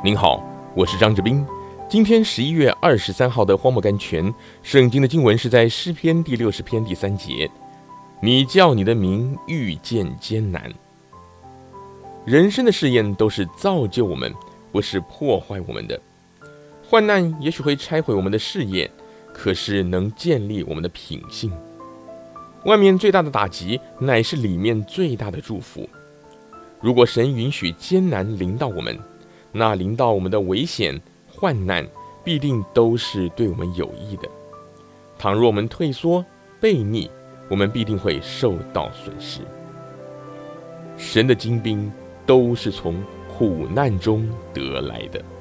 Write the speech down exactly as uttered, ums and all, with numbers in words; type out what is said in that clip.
您好，我是张志斌。今天十一月二十三号的荒漠甘泉，圣经的经文是在诗篇第六十篇第三节。你叫你的名遇见艰难。人生的试验都是造就我们，不是破坏我们的。患难也许会拆毁我们的事业，可是能建立我们的品性。外面最大的打击，乃是里面最大的祝福。如果神允许艰难临到我们，那临到我们的危险、患难，必定都是对我们有益的。倘若我们退缩、悖逆，我们必定会受到损失。神的精兵都是从苦难中得来的。